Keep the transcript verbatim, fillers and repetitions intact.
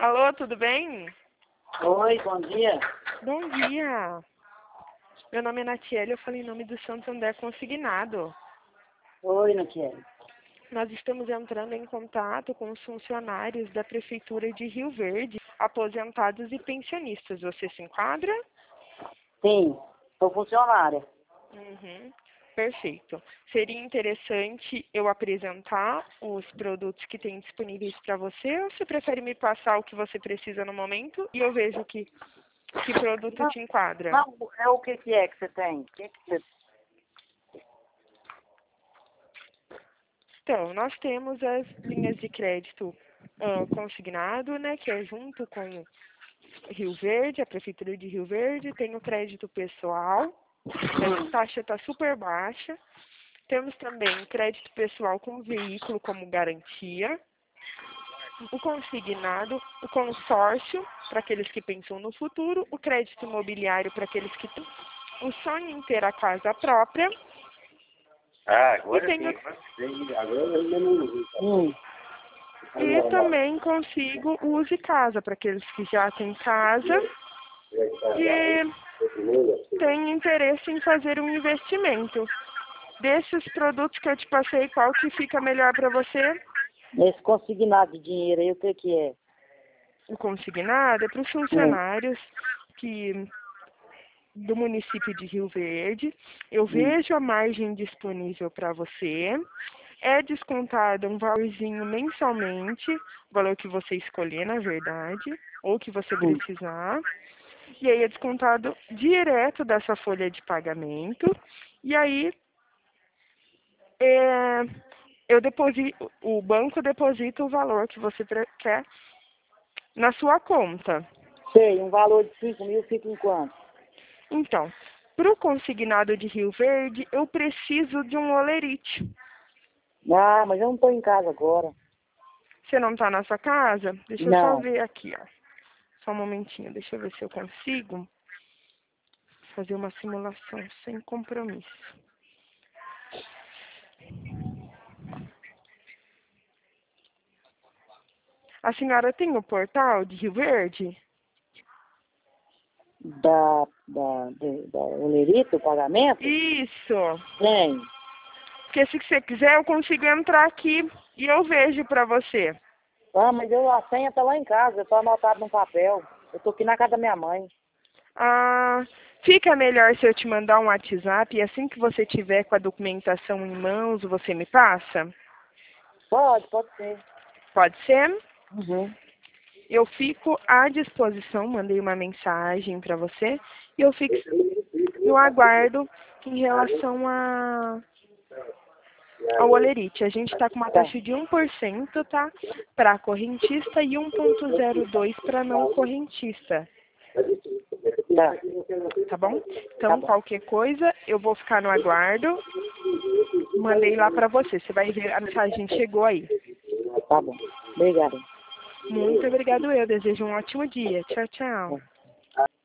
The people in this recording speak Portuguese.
Alô, tudo bem? Oi, bom dia. Bom dia. Meu nome é Natiele, eu falo em nome do Santander Consignado. Oi, Natiele. Nós estamos entrando em contato com os funcionários da Prefeitura de Rio Verde, aposentados e pensionistas. Você se enquadra? Sim, sou funcionária. Uhum. Perfeito. Seria interessante eu apresentar os produtos que tem disponíveis para você, ou você prefere me passar o que você precisa no momento e eu vejo que, que produto Não, te enquadra? não, é o que que é que você tem? O que que você... Então, nós temos as linhas de crédito ah, consignado, né, que é junto com Rio Verde, a Prefeitura de Rio Verde, tem o crédito pessoal, a taxa está super baixa. Temos também crédito pessoal com veículo como garantia, o consignado, o consórcio, para aqueles que pensam no futuro, o crédito imobiliário para aqueles que têm o sonho em ter a casa própria, Ah, e agora tem o sim. Agora eu ainda não vi. Hum. E também consigo o Use Casa, para aqueles que já têm casa e têm interesse em fazer um investimento. Desses produtos que eu te passei, qual que fica melhor para você? Esse consignado de dinheiro aí, o que que é? O consignado é para os Hum. funcionários que, do município de Rio Verde. Eu Hum. vejo a margem disponível para você. É descontado um valorzinho mensalmente, o valor que você escolher, na verdade, ou que você Hum. precisar. E aí é descontado direto dessa folha de pagamento. E aí é, eu deposito, o banco deposita o valor que você pre- quer na sua conta. Sei, um valor de cinco mil fica em quanto? Então, para o consignado de Rio Verde, eu preciso de um olerite. Ah, mas eu não estou em casa agora. Você não está na sua casa? Deixa eu só Não. ver aqui, ó. Só um momentinho, deixa eu ver se eu consigo fazer uma simulação sem compromisso. A senhora tem o portal de Rio Verde? Da, da, do- da olerita, o pagamento? Isso. Tem. Porque se você quiser, eu consigo entrar aqui e eu vejo para você. Ah, mas eu, a senha tá lá em casa, eu tô anotado no papel. Eu tô aqui na casa da minha mãe. Ah, fica melhor se eu te mandar um WhatsApp e assim que você tiver com a documentação em mãos, você me passa? Pode, pode ser. Pode ser? Uhum. Eu fico à disposição, mandei uma mensagem para você e eu fico no aguardo em relação a, ao olerite. A gente está com uma Tá, taxa de um por cento, tá? Para correntista e um vírgula zero dois para não correntista, tá, tá bom? tá Então, bom. qualquer coisa, eu vou ficar no aguardo. Mandei lá para você. Você vai ver a mensagem chegou aí. Tá bom. Obrigada. Muito obrigado, eu. Desejo um ótimo dia. Tchau, tchau.